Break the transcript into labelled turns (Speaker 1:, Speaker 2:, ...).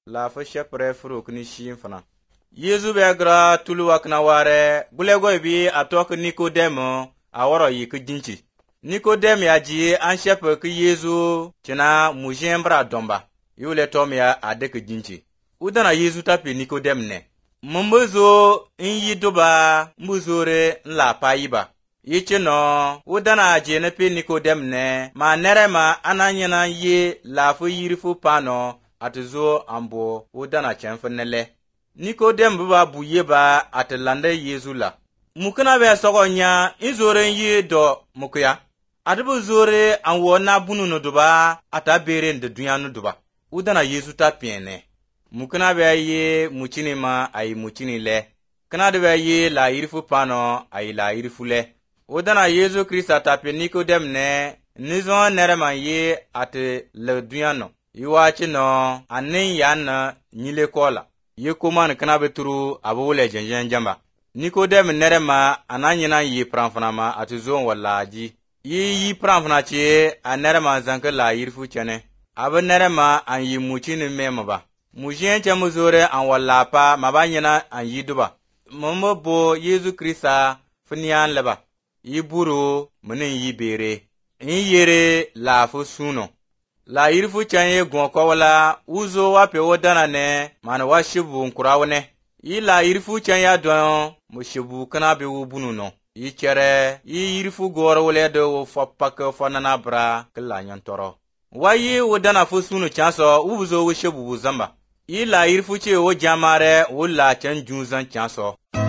Speaker 1: la fo shepre furu kuni shin fana. Yezu be gra tulu wakna ware gulego bi atok Nikodemo aworo yi kudinchi. Nikodem ya ji an shepe ki Yezu tina mujembra domba. Yule tom ya ade kudinchi. Udana Yezu tapi Nikodem ne. Mumbuzo inyi duba mbuzore nla payiba. Yichi no udana jene pe Nikodem ne ma nere ma ananyana ye lafu yirifu pano atuzo ambo udana chenfenele. Nikodem buba buye ba atlande Yezu la. Mukana be sogonya izore yi do mukuya. Atubu zore anwo na bunu no duba atabere nde dunya no duba. Udana Yezu ta piene. Mukana be ye muchini ma ay muchini le. Kana de be ye la yirifu pano ay la yirifu le. Udana Yezu Krista tape Nikodem ne nizon nerema ye ate le dunya no. Iwachi no anin yan nyile kola. Ye kuman kana beturu abule jenjen jamba. Nikodem nerema ananyina yi pranfana ma atuzon walaji. Yi pranfana che anerema zanke la yirfu chene. Abe nerema an yi muchini mema ba. Mujien che muzore an walapa mabanyina an yiduba. Momo bo Yezu Krista funian leba. Yi buru munin yi bere. In yere la fu suno. La yirfu chanye gwanko wala uzo wape wodana ne mana wa shibu nkurawne. Yi la yirfu chanya don mo shibu kana be wubunu no. Yi chere yi yirfu goro wale do wo fopaka fonana bra kala nyantoro. Wa yi wodana fu sunu chanso uzo wo shibu zamba. Yi la yirfu che wo jamare wo la chan junzan chanso.